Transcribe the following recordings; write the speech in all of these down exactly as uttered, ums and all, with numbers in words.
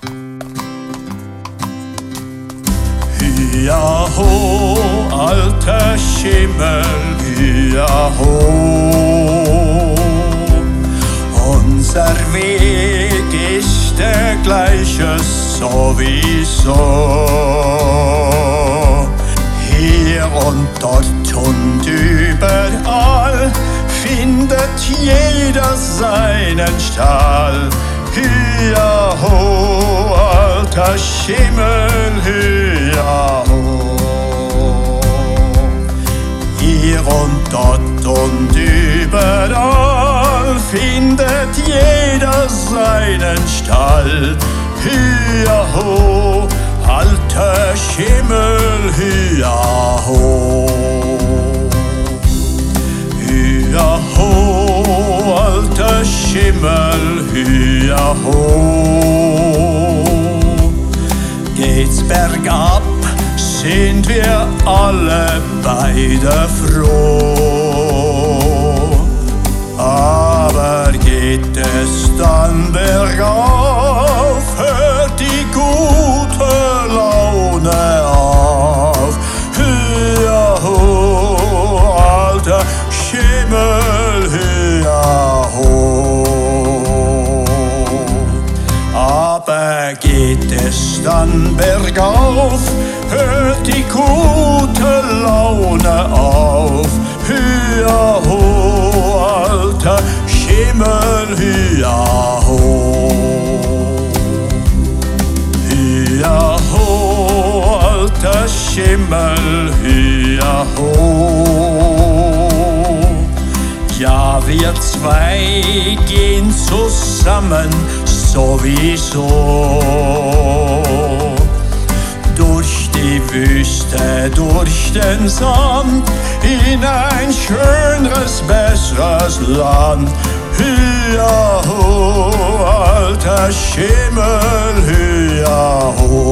Hyaho, alter Schimmel, hyaho. Unser Weg ist der gleiche sowieso. Hier und dort und überall findet jeder seinen Stall. Hyaho, alter Schimmel, hyaho. Hier und dort und überall findet jeder seinen Stall. Hyaho, alter Schimmel, hyaho. Hyaho, alter Schimmel, hyaho. Geht's bergab, sind wir alle beide froh. Aber geht es dann bergauf, hört die gute Laune auf. Hyaho, alter Schimmel, hyaho. Aber geht es dann bergauf, hört die gute Laune auf. Hyaho, alter Schimmel, hyaho. Hyaho, alter Schimmel, hyaho. Ja, wir zwei gehen zusammen sowieso durch die Wüste, durch den Sand, in ein schöneres, besseres Land. Hyaho, alter Schimmel, hyaho.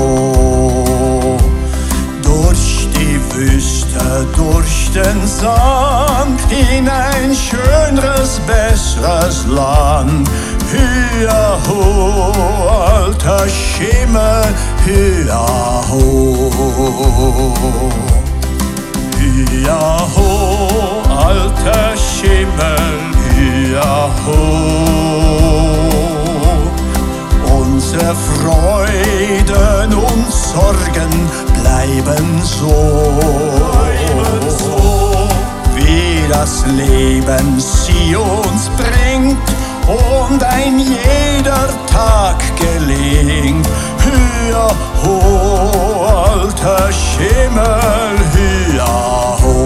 Durch die Wüste, durch den Sand, in ein schöneres, besseres Land. Hyaho, alter Schimmel, hyaho. Hyaho, alter Schimmel, hyaho. Unsere Freuden und Sorgen bleiben so, bleiben so, wie das Leben sie uns bringt und ein jeder Tag gelingt. Hyaho, alter Schimmel, hyaho.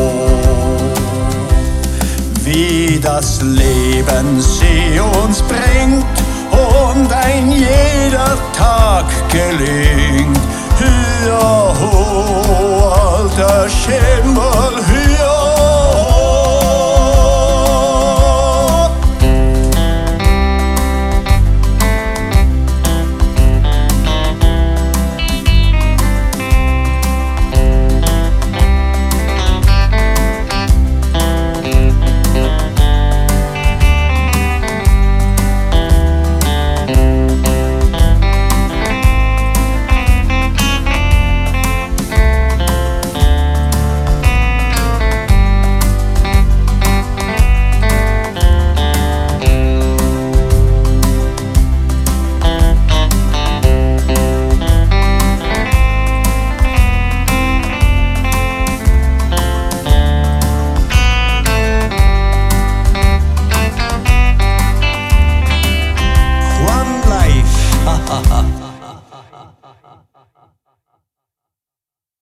Wie das Leben sie uns bringt und ein jeder Tag gelingt. Hyaho, alter Schimmel,